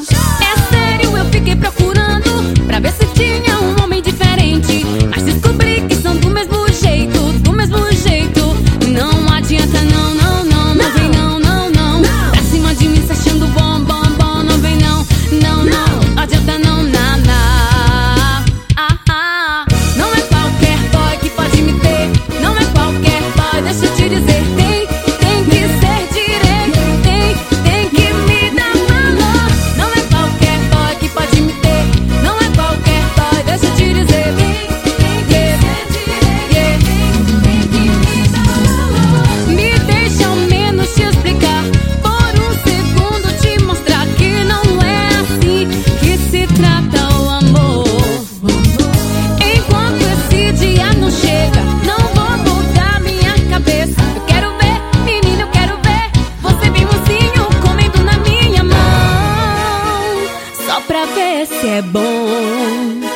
É sério, eu fiquei procurando pra ver se tinha um homem diferente, mas descobri que são do mesmo jeito, do mesmo jeito. Não adianta, não, não, não, não vem não, não, não. Pra cima de mim se achando bom, bom, bom. Não vem não, não, não adianta não, nada. Não é qualquer boy que pode me ter, não é qualquer boy, deixa eu te dizer. Tem que ser direito, tem que me dar valor. Não é qualquer boy que pode me ter, não é qualquer boy, deixa eu te dizer. Tem que ser direito, tem que me dar valor. Me deixa ao menos te explicar, por um segundo te mostrar que não é assim que se trata o amor. Enquanto esse dia não chega, não vou mudar minha cabeça. Eu quero ver, menino, eu quero ver você bem mocinho comendo na minha mão, só pra ver se é bom.